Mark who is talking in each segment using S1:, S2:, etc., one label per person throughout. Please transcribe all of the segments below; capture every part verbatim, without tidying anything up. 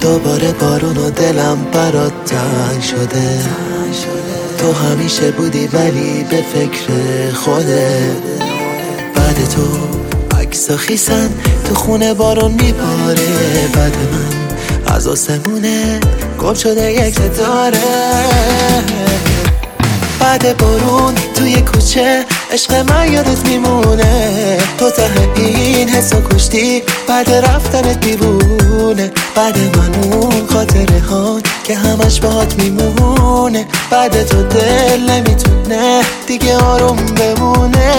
S1: دوباره بارون و دلم برات تنگ شده. تو همیشه بودی ولی به فکر خودت. بعد تو عکس خیسن تو خونه بارون میباره. بعد من از آسمونه گم شده یک ستاره. بعد بارون توی کوچه عشق من یادت میمونه. تو ته این حسو کشتی بعد رفتنت دیوونه. بعد من اون خاطره هات که همش باهات میمونه. بعد تو دل نمیتونه دیگه آروم بمونه.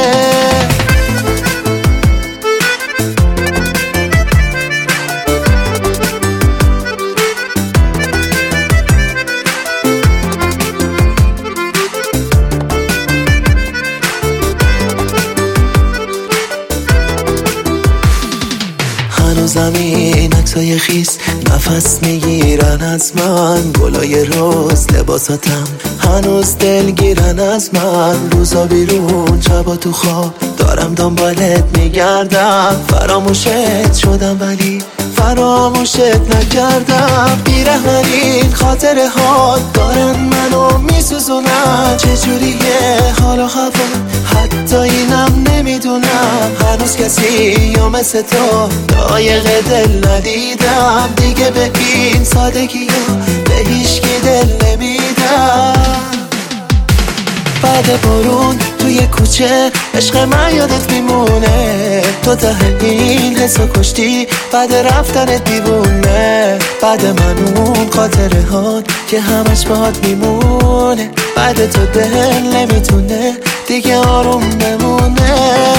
S1: زمین عکسای خیس نفس میگیرن از من. گلای روز لباساتم هنوز دلگیرن از من. روزا بیرون شبا تو خواب دارم دنبالت میگردم. فراموشت شدم ولی فراموشت نکردم. بیرحمین خاطره ها دارن منو میسوزونن. چجوریه حال و هوا حتی اینم نمیدونم. هنوز کسی یا مثل تو لایق دل ندیدم. دیگه به این سادگی ها به هیچکی دل نمیدم. بعد بارون توی کوچه عشق من یادت میمونه. تو ته این حسو کشتی بعد رفتنت دیوونه. بعد من اون خاطره هات که همش باهات میمونه. بعد تو دل نمیتونه دیگه آروم بمونه.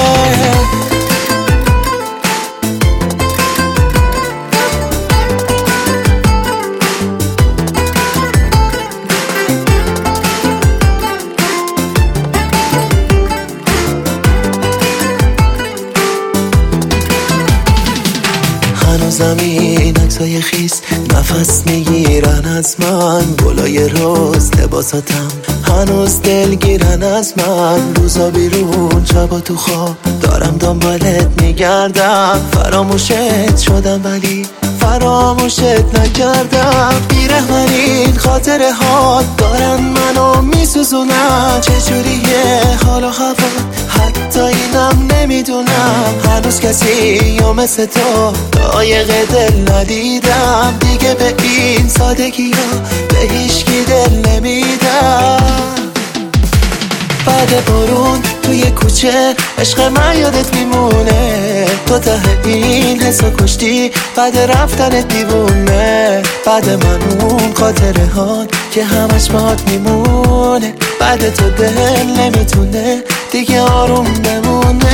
S1: زمین عکسای خیس نفس میگیرن از من. گلای روز لباساتم هنوز دلگیرن از من. روزا بیرون شبا تو خواب دارم دنبالت میگردم. فراموشت شدم ولی فراموشت نکردم. بیرحمین خاطره ها دارن منو میسوزونن. چجوریه حال و هوا حتی اینم نمیدونم. هنوز کسی یا مثل تو لایق دل ندیدم. دیگه به این سادگی ها به هیچکی دل نمیدم. بعد بارون توی کوچه عشق من یادت میمونه. تو ته این حسو کشتی بعد رفتنت دیوونه. بعد من اون خاطره هات که همش باهات میمونه. بعد تو دل نمیتونه دیگه آروم بمونه.